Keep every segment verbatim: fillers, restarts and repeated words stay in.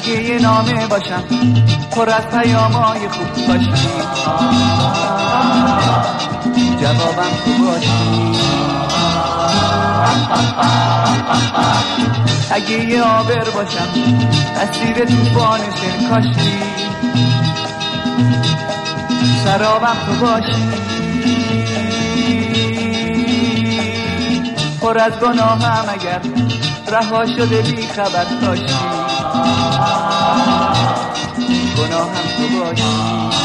اگه یه نامه باشم پر از پیامای خوب باشی، جوابم تو باشی. اگه یه آبر باشم اسیر توفان کاشی، سرابم تو باشی. پر از گناهم اگر رها شده بی خبر باشی، گناهم تو باشی.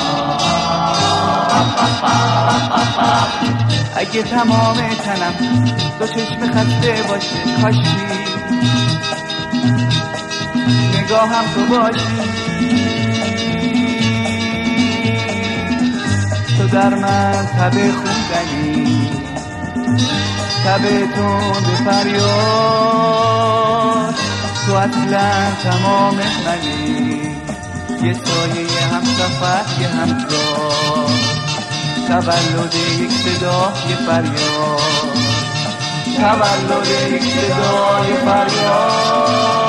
اگه تمام تنم دو چشم خسته باشه کاشی، نگاهم تو باشی. تو در من تب خوندنی، تب تند فریاد، تو اصلا تمام منی، یه سایه هم سفر یه همراه، تولد یک صدا یه فریاد، تولد یک صدا یه فریاد.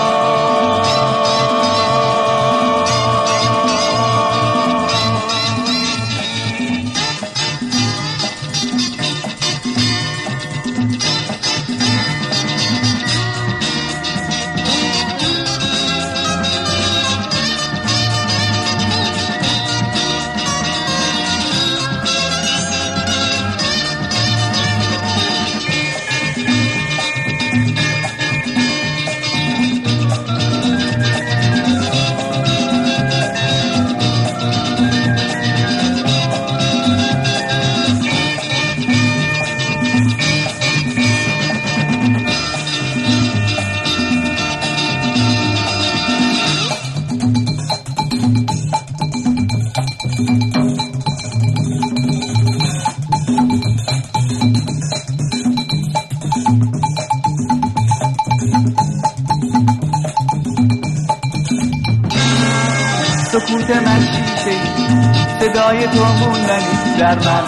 سکوت من شیشه صدای تو موندنی در من،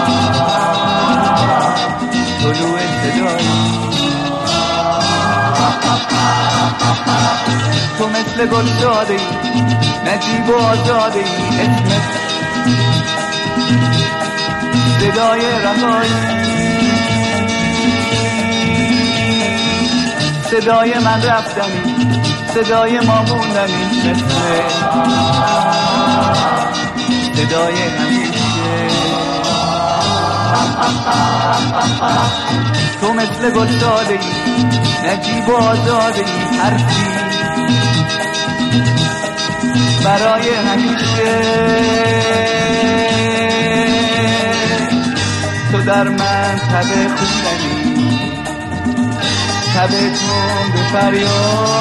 طلوع صدایی تو مثل گل زاده ای، نجیب و آزاده ای، اسمت صدای رهایی، صدای من رفتنی، صدای ما موندنی، مثل صدای همیشه. تو مثل گل زاده ای، نجیب و آزاده ای، حرفی برای همیشه. تو در من تب خوندنی، تب تند فریاد،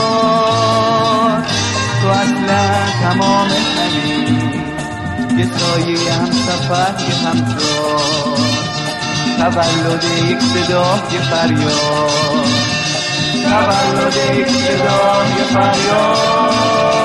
تو اصلا تمام منی، یه سایه هم سفر یه همراه، تولد یک صدا یه فریاد، تولد یک صدا یه فریاد.